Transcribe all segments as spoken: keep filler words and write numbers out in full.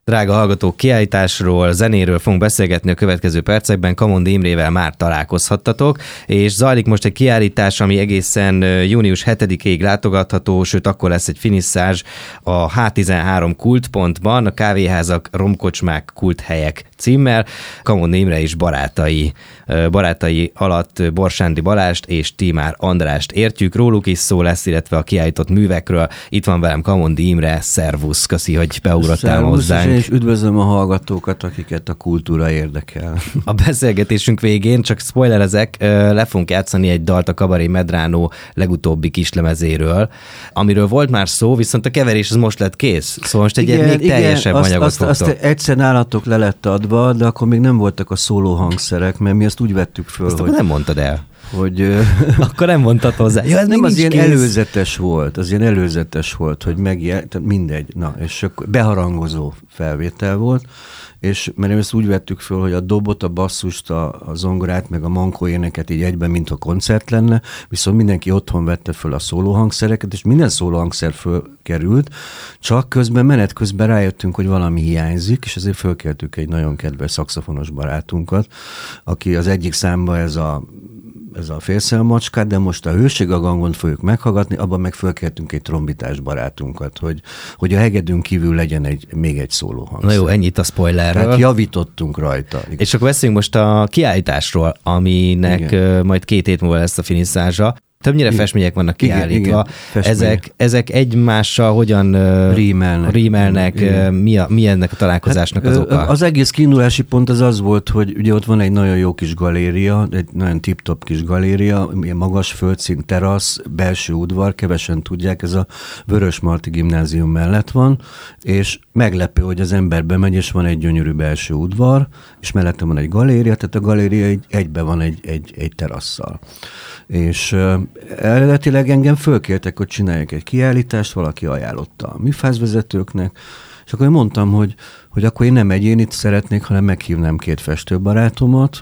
Drága hallgatók, kiállításról, zenéről fogunk beszélgetni a következő percekben. Kamondi Imrével már találkozhattatok, és zajlik most egy kiállítás, ami egészen június hetedikéig látogatható, sőt akkor lesz egy finisszázs a há tizenhárom kultpontban, a kávéházak, romkocsmák, kulthelyek címmel. Kamondi Imre is barátai, barátai alatt Borsándi Balást és Tímár Andrást értjük, róluk is szó lesz, illetve a kiállított művekről. Itt van velem Kamondi Imre, szervusz, köszi, hogy beugrottál hozzánk. És üdvözlöm a hallgatókat, akiket a kultúra érdekel. A beszélgetésünk végén, csak spoilerezek, le fogunk játszani egy dalt a Kabaré Medrano legutóbbi kislemezéről, amiről volt már szó, viszont a keverés az most lett kész. Szóval most egy igen, még igen, teljesebb azt, anyagot azt, fogtok. Azt egyszer nálatok le lett adva, de akkor még nem voltak a szóló hangszerek, mert mi azt úgy vettük föl, azt hogy... Azt nem mondtad el. Hogy, akkor nem mondtad hozzá. Ja, ez nem, az ilyen kész. előzetes volt, az ilyen előzetes volt, hogy megjel, tehát mindegy, na, és akkor beharangozó felvétel volt, és mert ezt úgy vettük föl, hogy a dobot, a basszust, a, a zongorát, meg a mankó éneket így egyben, mint a koncert lenne, viszont mindenki otthon vette föl a szólóhangszereket, és minden szólóhangszer fölkerült, csak közben, menet közben rájöttünk, hogy valami hiányzik, és ezért fölkeltük egy nagyon kedves szaxofonos barátunkat, aki az egyik számba ez a ez a félszelmacskát, de most a Hőség a gangon fogjuk meghallgatni, abban meg fölkértünk egy trombitás barátunkat, hogy, hogy a hegedűn kívül legyen egy, még egy szólóhangszer. Na jó, ennyit a spoilerről. Tehát javítottunk rajta. És akkor beszéljünk most a kiállításról, aminek igen. majd két hét múlva lesz a finisszázsa. Többnyire igen. festmények vannak kiállítva. Igen, igen. Ezek, ezek egymással hogyan rímelnek, rímelnek mi, a, mi ennek a találkozásnak hát, az oka? Az egész kiindulási pont az az volt, hogy ugye ott van egy nagyon jó kis galéria, egy nagyon tip-top kis galéria, ilyen magas földszín, terasz, belső udvar, kevesen tudják, ez a Vörösmarty Gimnázium mellett van, és meglepő, hogy az ember bemegy, és van egy gyönyörű belső udvar, és mellette van egy galéria, tehát a galéria egy, egybe van egy, egy, egy terasszal. És uh, eredetileg engem fölkértek, hogy csináljak egy kiállítást, valaki ajánlotta a műfázvezetőknek, és akkor én mondtam, hogy, hogy akkor én nem egyénit szeretnék, hanem meghívnám két festőbarátomat.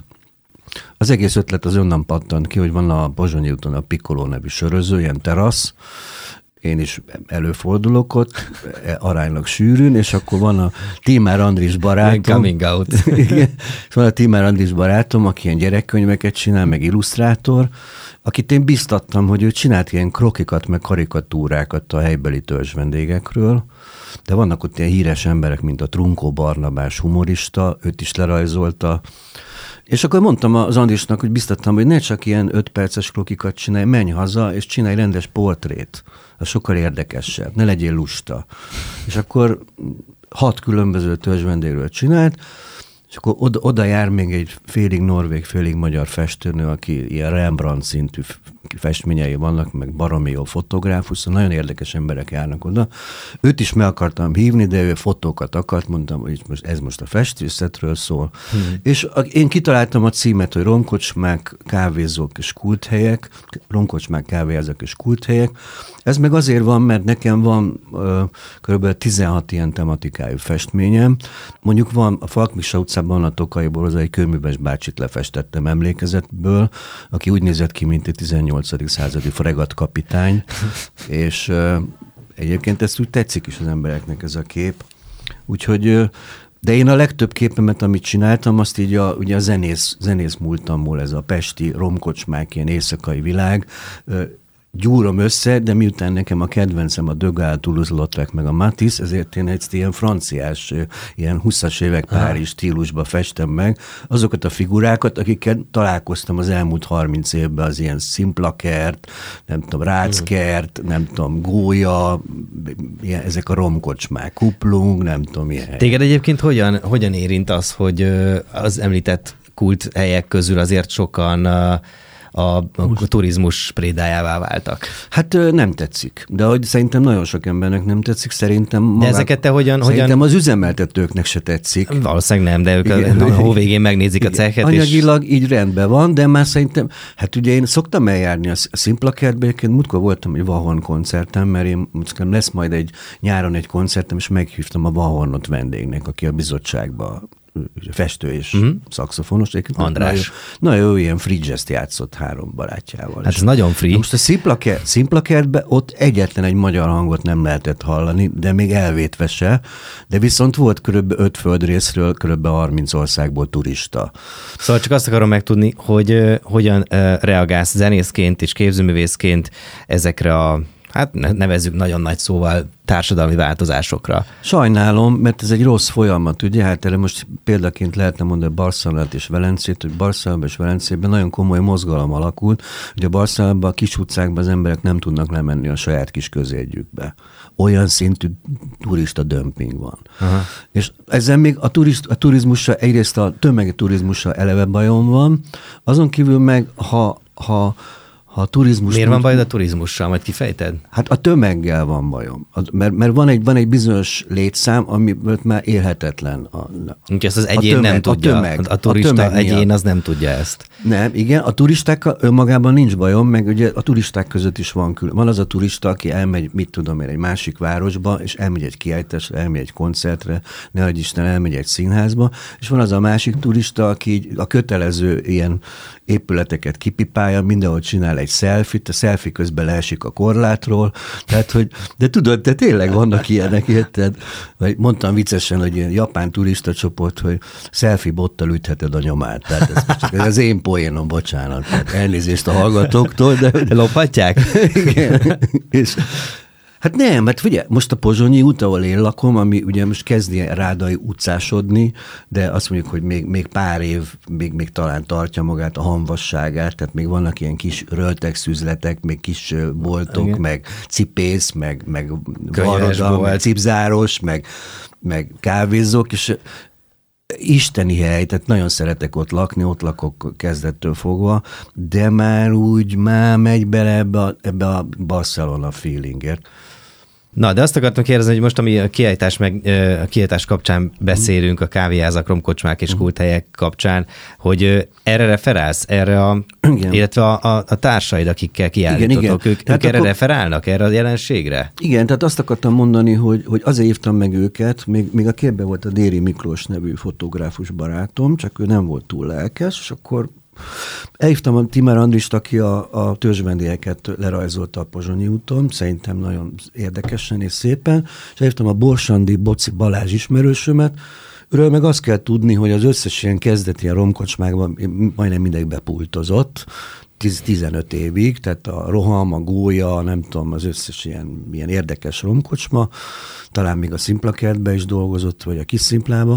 Az egész ötlet az onnan pattant ki, hogy van a Pozsonyi úton a Piccolo nevű söröző, ilyen terasz, én is előfordulok ott, aránylag sűrűn, és akkor van a Tímár Andris barátom. Coming out. Igen, és van a Tímár Andris barátom, aki ilyen gyerekkönyveket csinál, meg illusztrátor, akit én biztattam, hogy ő csinált ilyen krokikat, meg karikatúrákat a helybeli törzsvendégekről, de vannak ott ilyen híres emberek, mint a Trunkó Barnabás humorista, őt is lerajzolta. És akkor mondtam az Andrisnak, hogy biztattam, hogy ne csak ilyen öt perces krokikat csinálj, menj haza, és csinálj rendes portrét. Az sokkal érdekesebb, ne legyél lusta. És akkor hat különböző törzsvendégről csinált, és akkor oda, oda jár még egy félig norvég, félig magyar festőnő, aki ilyen Rembrandt szintű festményei vannak, meg baromi jó fotográfus, nagyon érdekes emberek járnak oda. Őt is meg akartam hívni, de ő fotókat akart, mondtam, hogy most, ez most a festészetről szól. Hmm. És én kitaláltam a címet, hogy romkocsmák, kávézók és kulthelyek, romkocsmák, kávéházak és kulthelyek. Ez meg azért van, mert nekem van ö, kb. tizenhat ilyen tematikájú festményem. Mondjuk van a Falkmiksa utcában, a Tokaiból, az egy Kőműves bácsit lefestettem emlékezetből, aki úgy nézett ki, mint egy tizennyolcadik századi fregattkapitány, és ö, egyébként ezt úgy tetszik is az embereknek ez a kép. Úgyhogy, ö, de én a legtöbb képemet, amit csináltam, azt így a, ugye a zenész, zenész múltamból, ez a pesti romkocsmák, ilyen éjszakai világ, ö, gyúrom össze, de miután nekem a kedvencem a Degas, Toulouse-Lautrec meg a Matisse, ezért én egy ilyen franciás, ilyen húszas évek Párizs stílusba festem meg azokat a figurákat, akikkel találkoztam az elmúlt harminc évben, az ilyen szimplakert, nem tudom, ráckert, nem tudom, gólya, ilyen, ezek a romkocsmák, kuplung, nem tudom, ilyen. Téged egyébként hogyan, hogyan érint az, hogy az említett kulthelyek közül azért sokan a, a turizmus prédájává váltak? Hát nem tetszik, de hogy szerintem nagyon sok embernek nem tetszik, szerintem magát, de ezeket te hogyan, szerintem hogyan... az üzemeltetőknek se tetszik. Valószínűleg nem, de ők igen, a hóvégén megnézik igen, a cechet. Anyagilag és... így rendben van, de már szerintem, hát ugye én szoktam eljárni a Szimplakertbe, egyébként múltkor voltam egy Vahorn koncerten, mert én lesz majd egy nyáron egy koncertem, és meghívtam a Vahornot vendégnek, aki a bizottságban festő és uh-huh. szaxofonos. András. Na jó, ilyen free jazz-t játszott három barátjával. Hát ez nagyon free. Most a Szimplakert, Szimplakertben ott egyetlen egy magyar hangot nem lehetett hallani, de még elvétve se, de viszont volt körülbelül öt földrészről, körülbelül harminc országból turista. Szóval csak azt akarom megtudni, hogy uh, hogyan uh, reagálsz zenészként és képzőművészként ezekre a, hát nevezzük nagyon nagy szóval, társadalmi változásokra. Sajnálom, mert ez egy rossz folyamat, ugye? Hát erre most példaként lehetne mondani Barcelonát és Velencét, hogy Barcelonában és Velencében nagyon komoly mozgalom alakult, hogy a Barcelonában, a kis utcákban az emberek nem tudnak lemenni a saját kis közérgyükbe. Olyan szintű turista dömping van. Aha. És ezzel még a, turist, a turizmussal, egyrészt a tömegturizmussal eleve bajom van, azon kívül meg, ha, ha Ha turizmus Miért van bajod a turizmussal? Majd kifejted? Hát a tömeggel van bajom. Mert, mert van, egy, van egy bizonyos létszám, ami már élhetetlen. A, Úgyhogy ezt az egyén tömeg, nem tudja. A, tömeg, a turista a egyén az nem tudja ezt. Nem, igen. A turistákkal önmagában nincs bajom, meg ugye a turisták között is van külön. Van az a turista, aki elmegy, mit tudom én, egy másik városba, és elmegy egy kiállításra, elmegy egy koncertre, ne adj Isten, elmegy egy színházba, és van az a másik turista, aki a kötelező ilyen épületeket kipipálja, mindenhol csinál egy selfie-t, a selfie közben leesik a korlátról, tehát, hogy, de tudod, de tényleg vannak ilyenek, érted? Vagy mondtam viccesen, hogy ilyen japán turista csoport, hogy selfie bottal ütheted a nyomát, tehát ez most csak az én poénom, bocsánat, tehát elnézést a hallgatóktól, de... Lophatják? Igen, és hát nem, mert ugye most a Pozsonyi út, ahol én lakom, ami ugye most kezdi Rádai utcásodni, de azt mondjuk, hogy még, még pár év, még, még talán tartja magát a hamvasságát, tehát még vannak ilyen kis röltekszüzletek, még kis boltok, igen, meg cipész, meg, meg varoda, meg cipzáros, meg, meg kávézók, és isteni hely, tehát nagyon szeretek ott lakni, ott lakok kezdettől fogva, de már úgy már megy bele ebbe a, ebbe a Barcelona feelingért. Na, de azt akartam kérdezni, hogy most, ami a kiállítás, meg, a kiállítás kapcsán beszélünk, a kávéházak, romkocsmák és kulthelyek kapcsán, hogy erre referálsz, erre a, igen, illetve a, a, a társaid, akikkel kiállítotok, igen, igen. ők, ők erre akkor referálnak, erre a jelenségre? Igen, tehát azt akartam mondani, hogy, hogy azért hívtam meg őket, még, még a képben volt a Déri Miklós nevű fotográfus barátom, csak ő nem volt túl lelkes, és akkor elhívtam a Timár Andrist, aki a, a törzsvendélyeket lerajzolta a Pozsonyi úton, szerintem nagyon érdekesen és szépen, és elhívtam a Borsandi Boci Balázs ismerősömet, őről meg azt kell tudni, hogy az összes ilyen kezdeti ilyen romkocsmákban majdnem mindegy bepultozott, tizenöt évig, tehát a Roham, a Gólya, nem tudom, az összes ilyen, ilyen érdekes romkocsma, talán még a Szimplakertben is dolgozott, vagy a Kis Szimplába.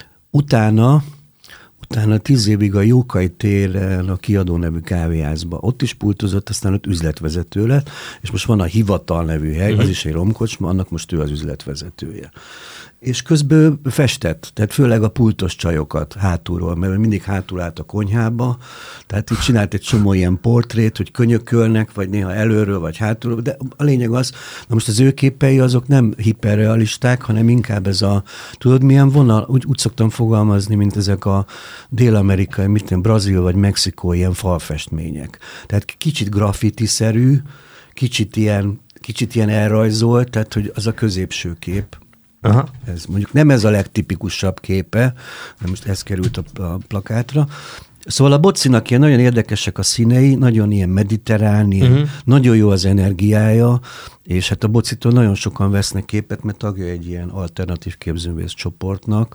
Utána Utána tíz évig a Jókai téren a Kiadó nevű kávéházba. Ott is pultozott, aztán ott üzletvezető lett, és most van a Hivatal nevű hely, uh-huh. az is egy romkocsma, annak most ő az üzletvezetője. És közben festett, tehát főleg a pultos csajokat hátulról, mert mindig hátul állt a konyhába, tehát így csinált egy csomó ilyen portrét, hogy könyökölnek, vagy néha előről, vagy hátulról, de a lényeg az, na most az ő képei azok nem hiperrealisták, hanem inkább ez a, tudod milyen vonal, úgy, úgy szoktam fogalmazni, mint ezek a dél-amerikai, mit tudom, brazil vagy mexikó ilyen falfestmények. Tehát kicsit graffiti-szerű, kicsit ilyen, kicsit ilyen elrajzolt, tehát hogy az a középső kép. Aha. Ez mondjuk nem ez a legtipikusabb képe, de most ez került a, a plakátra. Szóval a Bocinak ilyen nagyon érdekesek a színei, nagyon ilyen mediterrán, ilyen, uh-huh. nagyon jó az energiája, és hát a Bocitól nagyon sokan vesznek képet, mert tagja egy ilyen alternatív képzőművész csoportnak.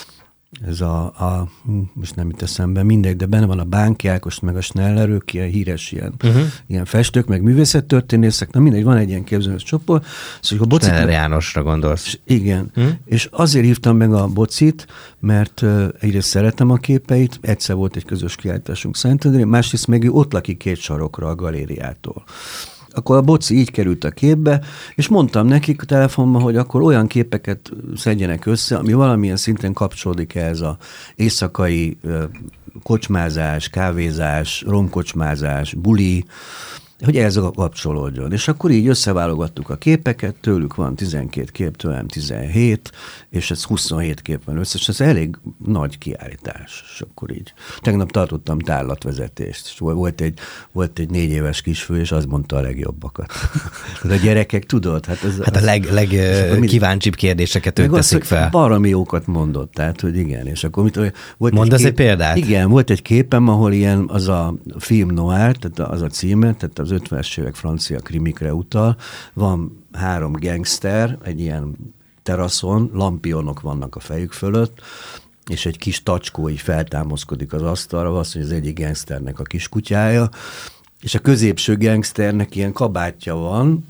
Ez a, a, most nem jut eszembe, mindegy, de benne van a Bánki Ákos, meg a Schneller, ők ilyen híres ilyen, uh-huh. ilyen festők, meg művészettörténészek, na mindegy, van egy ilyen képzőművész csoport. Szóval a Bocit, Schneller Jánosra gondolsz. Igen, uh-huh. és azért hívtam meg a Bocit, mert uh, egyrészt szeretem a képeit, egyszer volt egy közös kiállításunk Szentendrén, másrészt meg ő ott lakik két sarokra a galériától. Akkor a Boci így került a képbe, és mondtam nekik a telefonban, hogy akkor olyan képeket szedjenek össze, ami valamilyen szinten kapcsolódik ehhez az éjszakai kocsmázás, kávézás, romkocsmázás, buli, hogy ez kapcsolódjon. És akkor így összeválogattuk a képeket, tőlük van tizenkét kép, tőlem tizenhét, és ez huszonhét kép van összes, ez elég nagy kiállítás. És akkor így. Tegnap tartottam tárlatvezetést, és volt egy, volt egy négy éves kisfő, és azt mondta a legjobbakat. De a gyerekek, tudod? Hát, ez, hát a leg, leg kíváncsibb kérdéseket ő teszik fel. Baromi jókat mondott, tehát, hogy igen. És akkor mit, volt mondd az egy kép, példát? Igen, volt egy képem, ahol ilyen az a film noir, tehát az a címe, tehát az ötvenes évek francia krimikre utal. Van három gangster, egy ilyen teraszon, lampionok vannak a fejük fölött, és egy kis tacskó így feltámaszkodik az asztalra, azt mondja, az egyik gangsternek a kiskutyája, és a középső gangsternek ilyen kabátja van,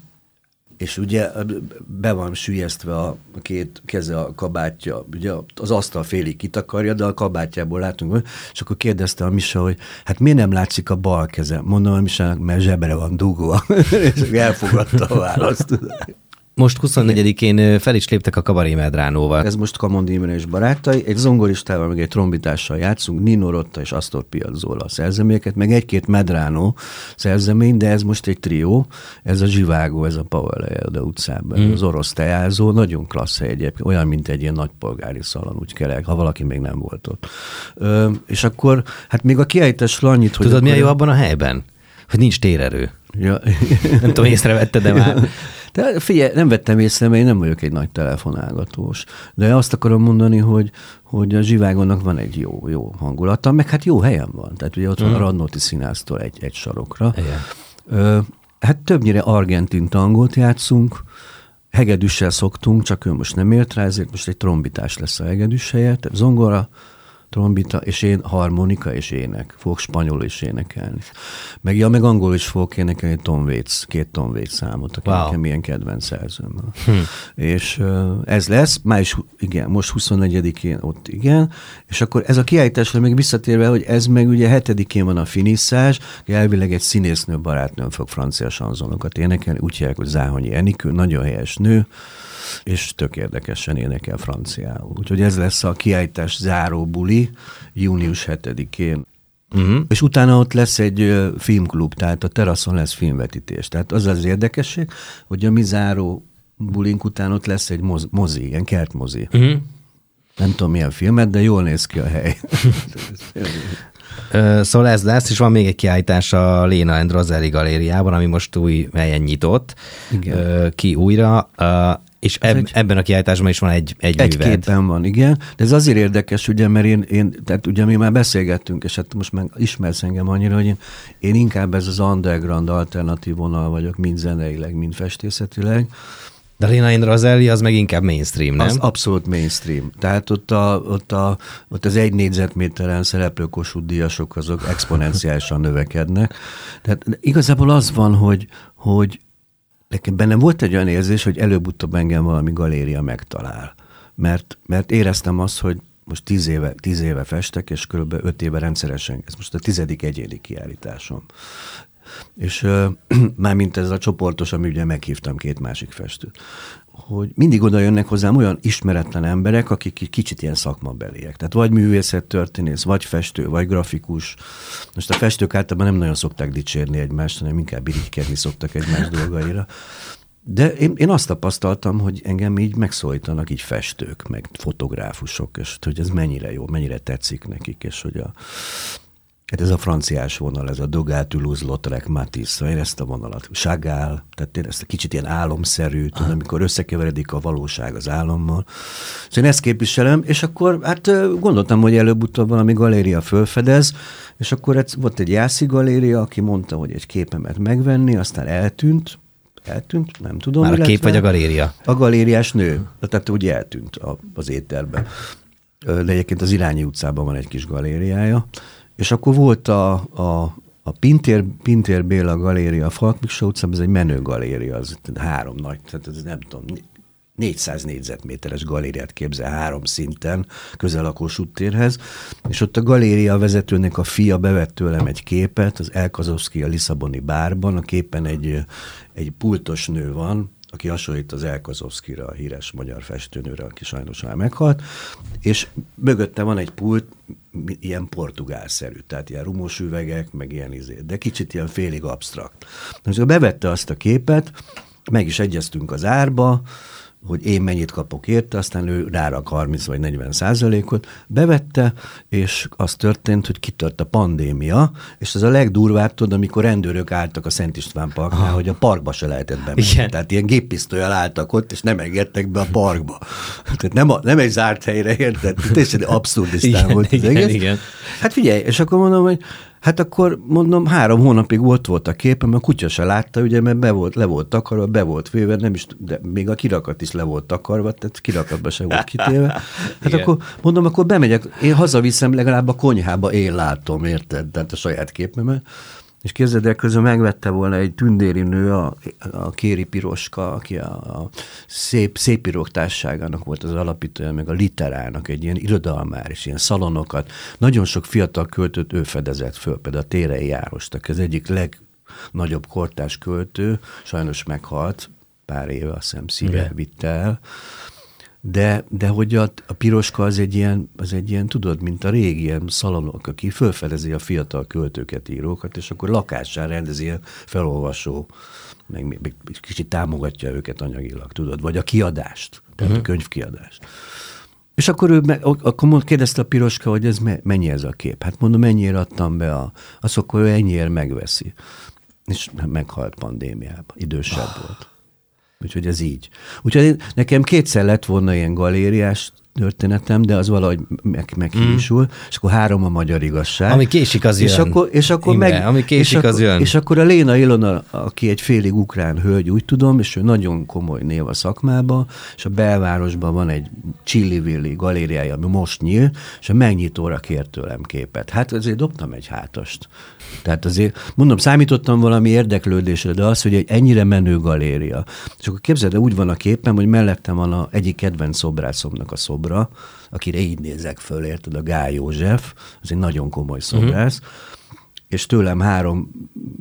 és ugye be van süllyesztve a két keze a kabátja, ugye az asztal félig kitakarja, de a kabátjából látunk, és akkor kérdezte a Misa, hogy hát miért nem látszik a bal keze? Mondom a Misának, mert zsebre van dugva, és elfogadta a választ. Most huszonnegyedikén fel is léptek a Kabaré Medránóval. Ez most Kamondi Imre és barátai, egy zongoristával, meg egy trombitással játszunk, Nino Rota és Astor Piazzolla a szerzeményeket, meg egy-két Medránó szerzemény, de ez most egy trió, ez a Zsivágó, ez a Pavel Ejelde utcában, mm. az orosz teázó, nagyon klassz hely egyébként, olyan, mint egy ilyen nagypolgári szalon, úgy kell, ha valaki még nem volt ott. Ö, és akkor, hát még a kiállításról annyit, hogy... Tudod, mi a jó abban a helyben? Hogy nincs térerő. Ja. Nem tudom, észrevetted, de már... De figyelj, nem vettem észre, mert én nem vagyok egy nagy telefonálgatós. De azt akarom mondani, hogy, hogy a Zsivágonnak van egy jó, jó hangulata, meg hát jó helyen van. Tehát ugye ott van mm. a Radnóti Színháztól egy, egy sarokra. Ö, hát többnyire argentin tangót játszunk, hegedűssel szoktunk, csak ő most nem ért rá, ezért most egy trombitás lesz a hegedűs helyett, tehát zongora, trombita, és én harmonika és ének. Fogok spanyolul is énekelni. Meg, ja, meg angol is fogok énekelni Tom Waits, két Tom Waits számot, aki wow. nekem ilyen kedvenc szerzőm. Hm. És uh, ez lesz, május, igen, most huszonnegyedikén ott igen, és akkor ez a kiállításra még visszatérve, hogy ez meg ugye hetedikén van a finisszázs, elvileg egy színésznő barátnőm fog francia sanzonokat énekelni, úgy hívják, hogy Záhonyi Enikő, nagyon helyes nő, és tök érdekesen énekel franciául. Úgyhogy ez lesz a kiállítás záró buli, június hetedikén. Uh-huh. És utána ott lesz egy filmklub, tehát a teraszon lesz filmvetítés. Tehát az az érdekesség, hogy a mi záró bulink után ott lesz egy moz, mozi, ilyen kertmozi. Uh-huh. Nem tudom milyen filmet, de jól néz ki a hely. Szóval ez lesz, és van még egy kiállítás a Léna and Roselli galériában, ami most új helyen nyitott. Igen. Ki újra. És eb, egy, ebben a kiállításban is van egy, egy, egy műved. Egy képen van, igen. De ez azért érdekes, ugye, mert én, én, tehát ugye mi már beszélgettünk, és hát most már ismersz engem annyira, hogy én, én inkább ez az underground alternatív vonal vagyok, mind zeneileg, mind festészetileg. De Léna and Roselli az meg inkább mainstream, nem? Az abszolút mainstream. Tehát ott, a, ott, a, ott az egy négyzetméteren szereplő Kossuth díjasok azok exponenciálisan növekednek. Tehát igazából az van, hogy, hogy nekem bennem volt egy olyan érzés, hogy előbb-utóbb engem valami galéria megtalál. Mert, mert éreztem azt, hogy most tíz éve, tíz éve festek, és körülbelül öt éve rendszeresen, ez most a tizedik egyéni kiállításom. És uh, mármint ez a csoportos, ami ugye meghívtam két másik festőt, hogy mindig oda jönnek hozzám olyan ismeretlen emberek, akik kicsit ilyen szakmabeliek. Tehát vagy művészettörténész, vagy festő, vagy grafikus. Most a festők általában nem nagyon szokták dicsérni egymást, hanem inkább irigykedni szoktak egymás dolgaira. De én, én azt tapasztaltam, hogy engem így megszólítanak így festők, meg fotográfusok, és hogy ez mennyire jó, mennyire tetszik nekik, és hogy a hát ez a franciás vonal, ez a Degas, Toulouse, Lautrec, Matisse, én ezt a vonalat, Chagall, tehát én ezt a kicsit ilyen álomszerű, tudom, amikor összekeveredik a valóság az álommal. Szóval én ezt képviselem, és akkor hát gondoltam, hogy előbb-utóbb valami galéria fölfedez, és akkor volt egy Jászi galéria, aki mondta, hogy egy képemet megvenni, aztán eltűnt, eltűnt, nem tudom. Már a kép vagy a galéria? A galériás nő, tehát úgy eltűnt az étterben. De egyébként az Irányi utcában van egy kis galériája. És akkor volt a, a, a Pintér, Pintér Béla galéria, a Falk Miksa utcában, ez egy menő galéria, az három nagy, tehát ez nem tudom, négyszáz négyzetméteres galériát képzel három szinten, közel a Kossuth térhez, és ott a galéria vezetőnek a fia bevett tőlem egy képet, az El Kazowski a Lisszaboni bárban, a képen egy, egy pultos nő van, aki hasonlít az Elkazovszkira, a híres magyar festőnőre, aki sajnos már meghalt, és mögötte van egy pult, ilyen portugálszerű, tehát ilyen rumos üvegek, meg ilyen izé, de kicsit ilyen félig absztrakt. Most bevette azt a képet, meg is egyeztünk az árba, hogy én mennyit kapok érte, aztán ő rárak harminc vagy negyven százalékot, bevette, és az történt, hogy kitört a pandémia, és ez a legdurvább, tudod, amikor rendőrök álltak a Szent István parknál, ah. hogy a parkba se lehetett bemenni. Igen. Tehát ilyen géppisztollyal álltak ott, és nem engedtek be a parkba. Tehát nem, a, nem egy zárt helyre, érted? Teljesen abszurdisztán volt az igen, egész. Igen. Hát figyelj, és akkor mondom, hogy hát akkor mondom, három hónapig ott volt a képem, a kutya se látta, ugye, mert be volt, le volt takarva, be volt véve, nem is, de még a kirakat is le volt takarva, tehát kirakatba se volt kitéve. Hát igen. Akkor mondom, akkor bemegyek, én hazaviszem, legalább a konyhába én látom, érted? Tehát a saját képemet. És képzeld el, közben megvette volna egy tündéri nő, a, a Kéri Piroska, aki a, a szép, szépírók társaságának volt az alapítója, meg a Literának egy ilyen irodalmár, és ilyen szalonokat. Nagyon sok fiatal költőt ő fedezett föl, például a Térei Jánost, aki az egyik legnagyobb kortárs költő, sajnos meghalt, pár éve, azt hiszem szíve yeah. vitte el. De, de hogy a, a Piroska az egy, ilyen, az egy ilyen, tudod, mint a régi ilyen szalonok, aki fölfedezi a fiatal költőket, írókat, és akkor lakásán rendezi ilyen felolvasó, meg, meg kicsit támogatja őket anyagilag, tudod, vagy a kiadást, tehát uh-huh. a könyvkiadást. És akkor ő meg, akkor kérdezte a Piroska, hogy ez mennyi ez a kép. Hát mondom, mennyire adtam be, a, azt akkor ő ennyiért megveszi. És meghalt pandémiában, idősebb oh. volt. Úgyhogy ez így. Úgyhogy nekem kétszer lett volna ilyen galériás történetem, de az valahogy meg, meghísul, mm. és akkor három a Magyar Igazság. Ami késik, az és jön. Akkor, és akkor Imre, meg, ami késik, és az akkor, jön. És akkor a Léna Ilona, aki egy félig ukrán hölgy, úgy tudom, és ő nagyon komoly név a szakmában, és a belvárosban van egy Csillivilli galériája, ami most nyíl, és a megnyitóra kért tőlem képet. Hát azért dobtam egy hátast. Tehát azért, mondom, számítottam valami érdeklődésre, de az, hogy egy ennyire menő galéria. És akkor képzeld, úgy van a képem, hogy mellettem van a egyik kedvenc szobrászomnak a szobra, akire így nézek föl, érted, a Gály József, az egy nagyon komoly szobrász, uh-huh. és tőlem három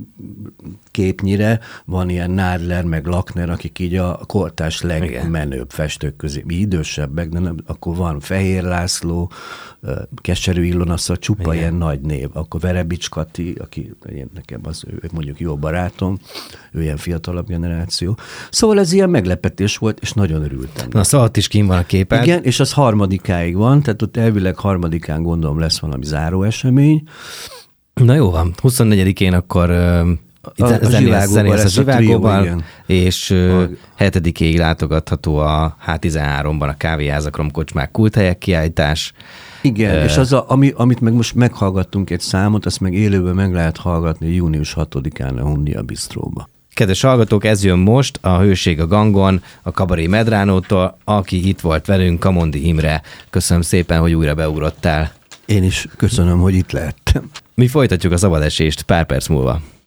képnyire van ilyen Nádler meg Lakner, akik így a kortárs legmenőbb festők közé, mi idősebbek, de nem, akkor van Fehér László, Keserű Ilona, szóval csupa igen. ilyen nagy név. Akkor Verebics Kati, aki nekem az, ő mondjuk jó barátom, ő ilyen fiatalabb generáció. Szóval ez ilyen meglepetés volt, és nagyon örültem. Na, szóval ott is kín van a képen. Igen, és az harmadikáig van, tehát ott elvileg harmadikán gondolom lesz valami záró esemény. Na jó van, huszonnegyedikén akkor uh, a, a Zsivágóban lesz a Zsivágóban, és uh, hetedikéig látogatható a há tizenháromban a Kávéházak Romkocsmák kulthelyek kiállítás. Igen, uh, és az, a, ami, amit meg most meghallgattunk egy számot, azt meg élőben meg lehet hallgatni június hatodikán a Hundia Bistróba. Kedves hallgatók, ez jön most, a Hőség a gangon, a Kabaré Medránótól, aki itt volt velünk, Kamondi Imre. Köszönöm szépen, hogy újra beugrottál. Én is köszönöm, hogy itt lehettem. Mi folytatjuk a szabadesést pár perc múlva.